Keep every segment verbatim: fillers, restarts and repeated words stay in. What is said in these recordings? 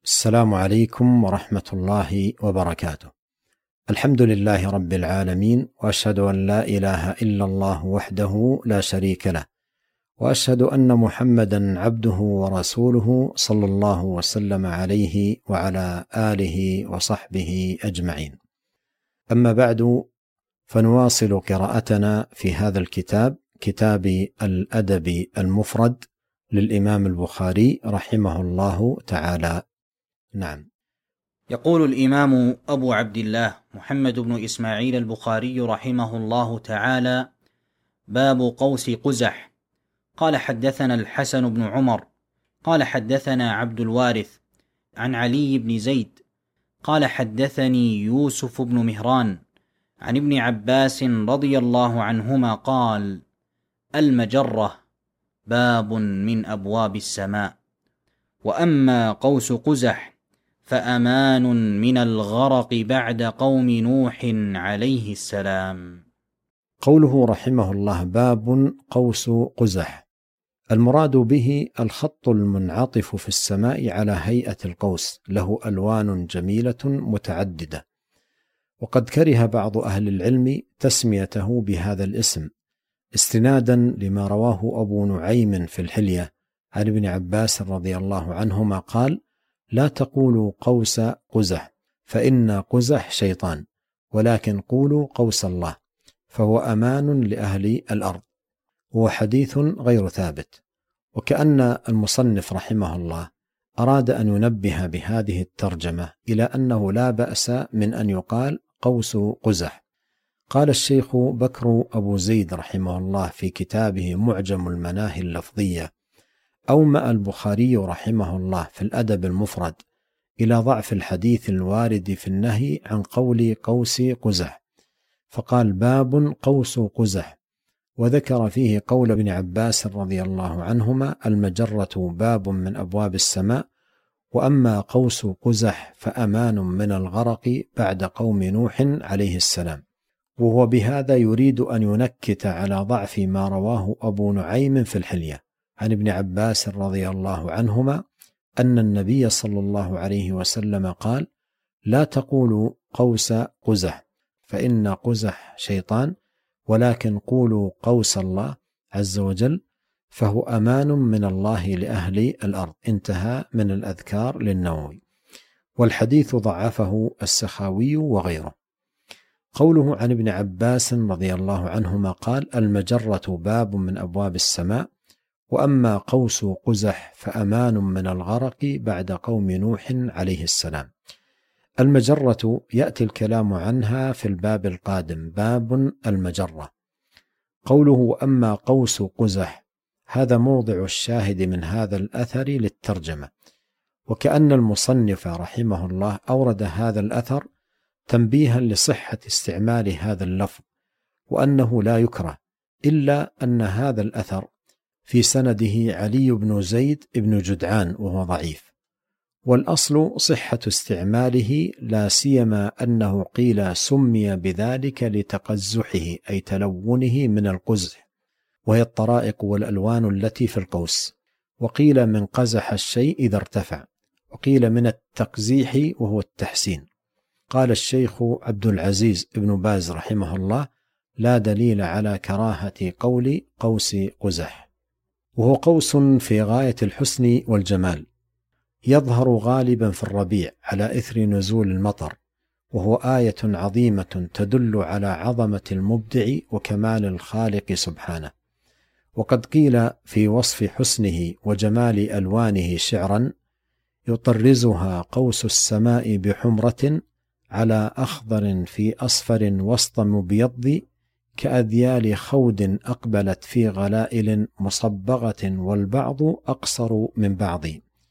السلام عليكم ورحمة الله وبركاته. الحمد لله رب العالمين، وأشهد أن لا إله إلا الله وحده لا شريك له، وأشهد أن محمدا عبده ورسوله صلى الله وسلم عليه وعلى آله وصحبه أجمعين. أما بعد، فنواصل قراءتنا في هذا الكتاب، كتاب الأدب المفرد للإمام البخاري رحمه الله تعالى. نعم. يقول الإمام أبو عبد الله محمد بن إسماعيل البخاري رحمه الله تعالى: باب قوس قزح. قال حدثنا الحسن بن عمر قال حدثنا عبد الوارث عن علي بن زيد قال حدثني يوسف بن مهران عن ابن عباس رضي الله عنهما قال: المجرة باب من أبواب السماء، وأما قوس قزح فأمان من الغرق بعد قوم نوح عليه السلام. قوله رحمه الله: باب قوس قزح، المراد به الخط المنعطف في السماء على هيئة القوس، له ألوان جميلة متعددة، وقد كره بعض أهل العلم تسميته بهذا الاسم استنادا لما رواه أبو نعيم في الحلية عن ابن عباس رضي الله عنهما قال: لا تقولوا قوس قزح فإن قزح شيطان، ولكن قولوا قوس الله فهو أمان لأهل الأرض. هو حديث غير ثابت، وكأن المصنف رحمه الله أراد أن ينبه بهذه الترجمة إلى أنه لا بأس من أن يقال قوس قزح. قال الشيخ بكر أبو زيد رحمه الله في كتابه معجم المناهي اللفظية: أومأ البخاري رحمه الله في الأدب المفرد إلى ضعف الحديث الوارد في النهي عن قول قوس قزح، فقال: باب قوس قزح، وذكر فيه قول ابن عباس رضي الله عنهما: المجرة باب من أبواب السماء، وأما قوس قزح فأمان من الغرق بعد قوم نوح عليه السلام. وهو بهذا يريد أن ينكت على ضعف ما رواه أبو نعيم في الحلية عن ابن عباس رضي الله عنهما أن النبي صلى الله عليه وسلم قال: لا تقولوا قوس قزح فإن قزح شيطان، ولكن قولوا قوس الله عز وجل فهو أمان من الله لأهل الأرض. انتهى من الأذكار للنووي، والحديث ضعفه السخاوي وغيره. قوله عن ابن عباس رضي الله عنهما قال: المجرة باب من أبواب السماء، وأما قوس قزح فأمان من الغرق بعد قوم نوح عليه السلام. المجرة يأتي الكلام عنها في الباب القادم، باب المجرة. قوله وأما قوس قزح، هذا موضع الشاهد من هذا الأثر للترجمة، وكأن المصنف رحمه الله أورد هذا الأثر تنبيها لصحة استعمال هذا اللفظ، وأنه لا يكره، إلا أن هذا الأثر في سنده علي بن زيد بن جدعان وهو ضعيف، والأصل صحة استعماله، لا سيما أنه قيل سمي بذلك لتقزحه أي تلونه من القزح، وهي الطرائق والألوان التي في القوس، وقيل من قزح الشيء إذا ارتفع، وقيل من التقزيح وهو التحسين. قال الشيخ عبد العزيز بن باز رحمه الله: لا دليل على كراهة قول قوس قزح. وهو قوس في غاية الحسن والجمال، يظهر غالبا في الربيع على إثر نزول المطر، وهو آية عظيمة تدل على عظمة المبدع وكمال الخالق سبحانه. وقد قيل في وصف حسنه وجمال ألوانه شعرا: يطرزها قوس السماء بحمرة على أخضر في أصفر وسط مبيض، كأذيال خود أقبلت في غلائل مصبغة والبعض أقصر من بعض.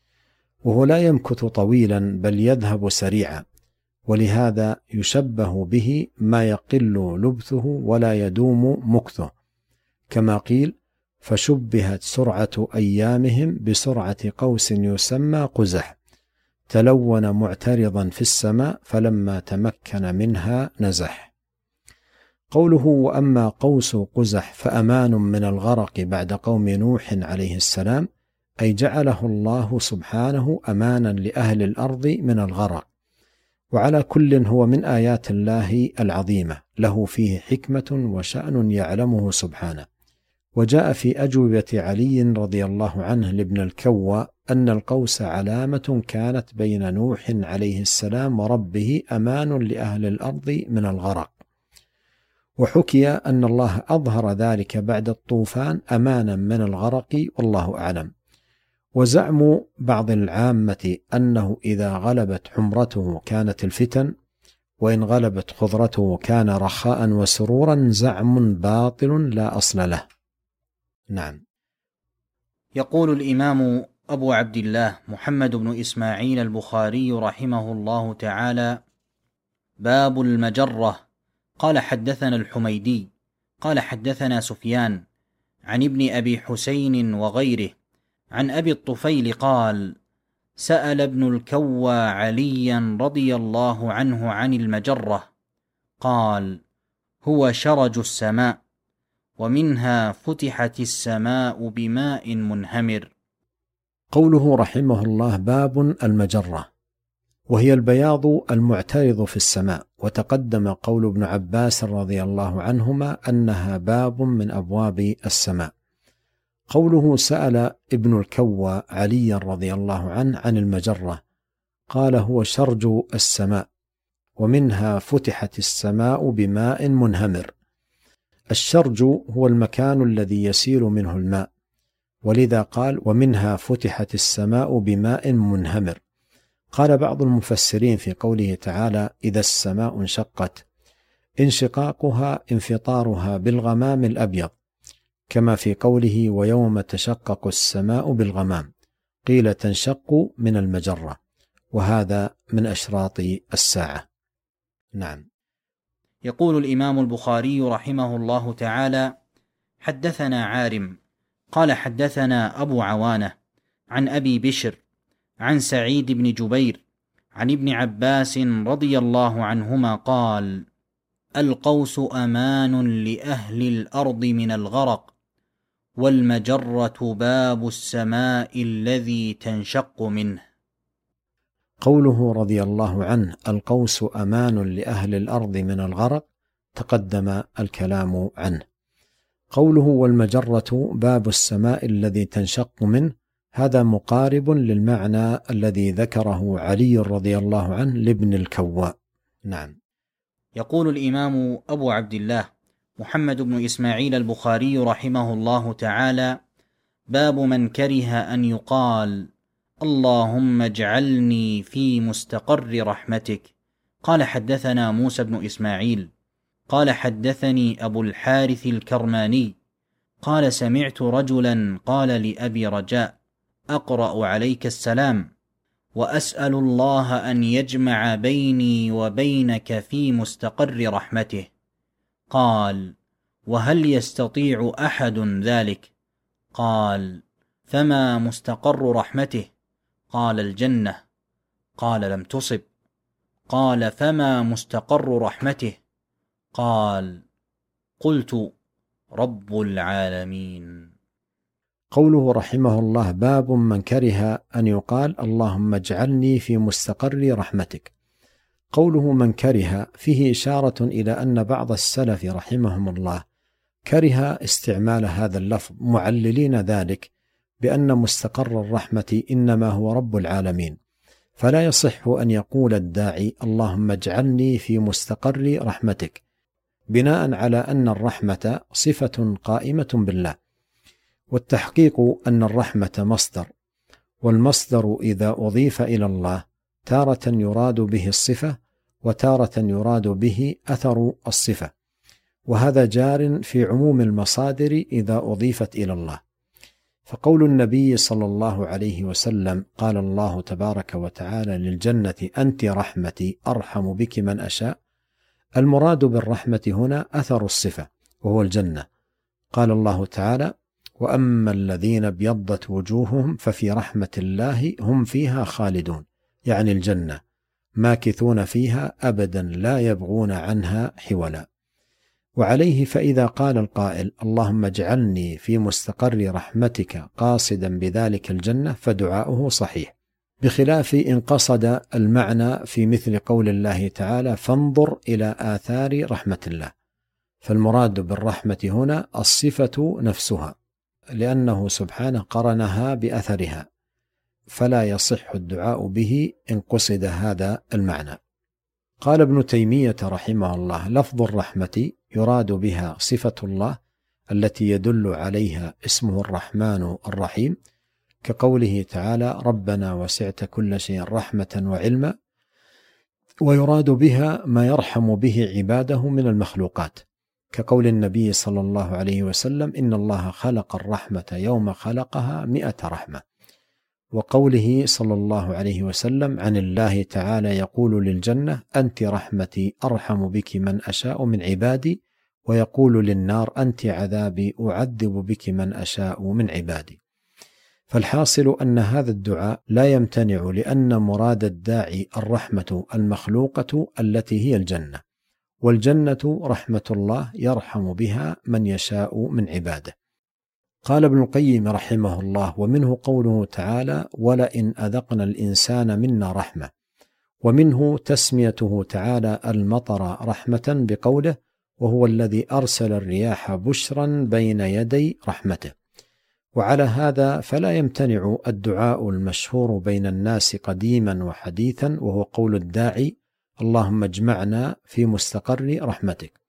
وهو لا يمكث طويلا بل يذهب سريعا، ولهذا يشبه به ما يقل لبثه ولا يدوم مكثه، كما قيل: فشبهت سرعة أيامهم بسرعة قوس يسمى قزح، تلون معترضا في السماء فلما تمكن منها نزح. قوله وأما قوس قزح فأمان من الغرق بعد قوم نوح عليه السلام، أي جعله الله سبحانه أمانا لأهل الأرض من الغرق. وعلى كل هو من آيات الله العظيمة، له فيه حكمة وشأن يعلمه سبحانه. وجاء في أجوبة علي رضي الله عنه لابن الكوى أن القوس علامة كانت بين نوح عليه السلام وربه أمان لأهل الأرض من الغرق. وحكي أن الله أظهر ذلك بعد الطوفان أمانا من الغرق، والله أعلم. وزعم بعض العامة أنه إذا غلبت حمرته كانت الفتن، وإن غلبت خضرته كان رخاء وسرورا، زعم باطل لا أصل له. نعم. يقول الإمام أبو عبد الله محمد بن إسماعيل البخاري رحمه الله تعالى: باب المجرة. قال حدثنا الحميدي قال حدثنا سفيان عن ابن أبي حسين وغيره عن أبي الطفيل قال: سأل ابن الكوى عليا رضي الله عنه عن المجرة، قال: هو شرج السماء، ومنها فتحت السماء بماء منهمر. قوله رحمه الله: باب المجرة، وهي البياض المعترض في السماء. وتقدم قول ابن عباس رضي الله عنهما أنها باب من أبواب السماء. قوله سأل ابن الكوى علي رضي الله عنه عن المجرة، قال: هو شرج السماء، ومنها فتحت السماء بماء منهمر. الشرج هو المكان الذي يسيل منه الماء، ولذا قال: ومنها فتحت السماء بماء منهمر. قال بعض المفسرين في قوله تعالى: إذا السماء انشقت، انشقاقها انفطارها بالغمام الأبيض، كما في قوله: ويوم تشقق السماء بالغمام، قيل تنشق من المجرة، وهذا من أشراط الساعة. نعم. يقول الإمام البخاري رحمه الله تعالى: حدثنا عارم قال حدثنا أبو عوانة عن أبي بشر عن سعيد بن جبير عن ابن عباس رضي الله عنهما قال: القوس أمان لأهل الأرض من الغرق، والمجرة باب السماء الذي تنشق منه. قوله رضي الله عنه: القوس أمان لأهل الأرض من الغرق، تقدم الكلام عنه. قوله والمجرة باب السماء الذي تنشق منه، هذا مقارب للمعنى الذي ذكره علي رضي الله عنه لابن الكوى. نعم. يقول الإمام أبو عبد الله محمد بن إسماعيل البخاري رحمه الله تعالى: باب من كره أن يقال: اللهم اجعلني في مستقر رحمتك. قال حدثنا موسى بن إسماعيل قال حدثني أبو الحارث الكرماني قال: سمعت رجلا قال لأبي رجاء: أقرأ عليك السلام وأسأل الله أن يجمع بيني وبينك في مستقر رحمته. قال: وهل يستطيع أحد ذلك؟ قال: فما مستقر رحمته؟ قال: الجنة. قال: لم تصب. قال: فما مستقر رحمته؟ قال: قلت: رب العالمين. قوله رحمه الله: باب من كره أن يقال اللهم اجعلني في مستقر رحمتك. قوله من كره فيه إشارة إلى أن بعض السلف رحمهم الله كره استعمال هذا اللفظ، معللين ذلك بأن مستقر الرحمة إنما هو رب العالمين، فلا يصح أن يقول الداعي اللهم اجعلني في مستقر رحمتك، بناء على أن الرحمة صفة قائمة بالله. والتحقيق أن الرحمة مصدر، والمصدر إذا أضيف إلى الله تارة يراد به الصفة، وتارة يراد به أثر الصفة، وهذا جار في عموم المصادر إذا أضيفت إلى الله. فقول النبي صلى الله عليه وسلم: قال الله تبارك وتعالى للجنة أنت رحمتي أرحم بك من أشاء، المراد بالرحمة هنا أثر الصفة وهو الجنة. قال الله تعالى: وأما الذين ابيضت وجوههم ففي رحمة الله هم فيها خالدون، يعني الجنة، ماكثون فيها أبدا لا يبغون عنها حولا. وعليه فإذا قال القائل اللهم اجعلني في مستقر رحمتك قاصدا بذلك الجنة فدعاؤه صحيح، بخلاف إن قصد المعنى في مثل قول الله تعالى فانظر إلى آثار رحمة الله، فالمراد بالرحمة هنا الصفة نفسها، لأنه سبحانه قرنها بأثرها، فلا يصح الدعاء به إن قصد هذا المعنى. قال ابن تيمية رحمه الله لفظ الرحمة يراد بها صفة الله التي يدل عليها اسمه الرحمن الرحيم، كقوله تعالى ربنا وسعت كل شيء رحمة وعلما، ويراد بها ما يرحم به عباده من المخلوقات، كقول النبي صلى الله عليه وسلم إن الله خلق الرحمة يوم خلقها مئة رحمة، وقوله صلى الله عليه وسلم عن الله تعالى يقول للجنة أنت رحمتي أرحم بك من أشاء من عبادي، ويقول للنار أنت عذابي أعذب بك من أشاء من عبادي. فالحاصل أن هذا الدعاء لا يمتنع، لأن مراد الداعي الرحمة المخلوقة التي هي الجنة، والجنة رحمة الله يرحم بها من يشاء من عباده. قال ابن القيم رحمه الله ومنه قوله تعالى ولئن أذقنا الإنسان منا رحمة، ومنه تسميته تعالى المطر رحمة بقوله وهو الذي أرسل الرياح بشرا بين يدي رحمته. وعلى هذا فلا يمتنع الدعاء المشهور بين الناس قديما وحديثا، وهو قول الداعي اللهم اجمعنا في مستقر رحمتك.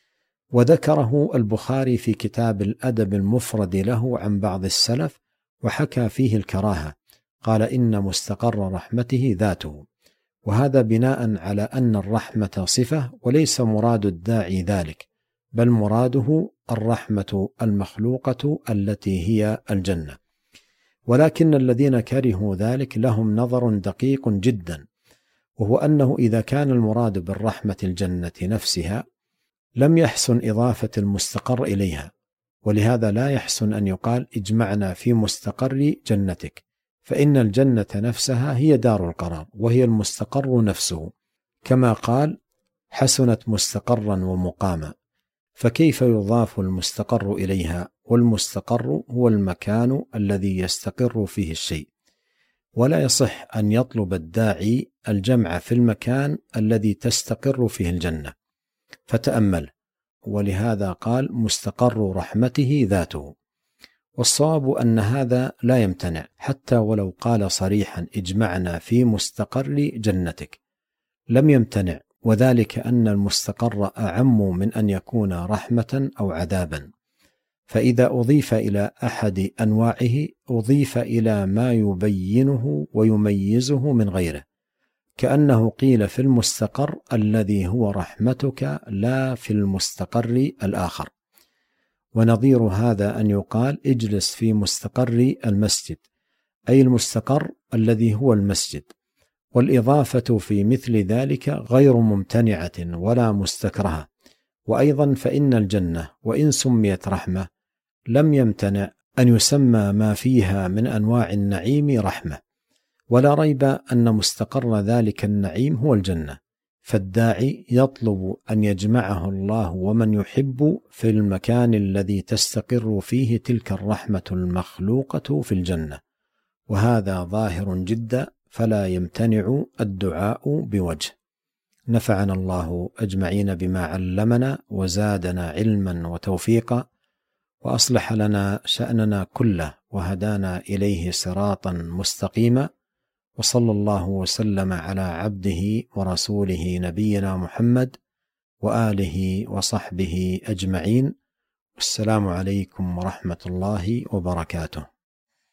وذكره البخاري في كتاب الأدب المفرد له عن بعض السلف، وحكى فيه الكراهة، قال إن مستقر رحمته ذاته، وهذا بناء على أن الرحمة صفة وليس مراد الداعي ذلك، بل مراده الرحمة المخلوقة التي هي الجنة. ولكن الذين كرهوا ذلك لهم نظر دقيق جدا، وهو أنه إذا كان المراد بالرحمة الجنة نفسها لم يحسن إضافة المستقر إليها، ولهذا لا يحسن أن يقال اجمعنا في مستقر جنتك، فإن الجنة نفسها هي دار القرار وهي المستقر نفسه، كما قال حسنت مستقرا ومقاما، فكيف يضاف المستقر إليها؟ والمستقر هو المكان الذي يستقر فيه الشيء، ولا يصح أن يطلب الداعي الجمع في المكان الذي تستقر فيه الجنة، فتأمل. ولهذا قال مستقر رحمته ذاته. والصواب أن هذا لا يمتنع، حتى ولو قال صريحا اجمعنا في مستقر جنتك لم يمتنع، وذلك أن المستقر أعم من أن يكون رحمة أو عذابا، فإذا أضيف إلى أحد أنواعه أضيف إلى ما يبينه ويميزه من غيره، كأنه قيل في المستقر الذي هو رحمتك لا في المستقر الآخر. ونظير هذا أن يقال اجلس في مستقر المسجد، أي المستقر الذي هو المسجد، والإضافة في مثل ذلك غير ممتنعة ولا مستكرهة. وأيضا فإن الجنة وإن سميت رحمة لم يمتنع أن يسمى ما فيها من أنواع النعيم رحمة، ولا ريب أن مستقر ذلك النعيم هو الجنة، فالداعي يطلب أن يجمعه الله ومن يحب في المكان الذي تستقر فيه تلك الرحمة المخلوقة في الجنة، وهذا ظاهر جدا، فلا يمتنع الدعاء بوجه. نفعنا الله أجمعين بما علمنا وزادنا علما وتوفيقا، وأصلح لنا شأننا كله وهدانا إليه صراطا مستقيما، وصلى الله وسلم على عبده ورسوله نبينا محمد وآله وصحبه أجمعين، والسلام عليكم ورحمة الله وبركاته.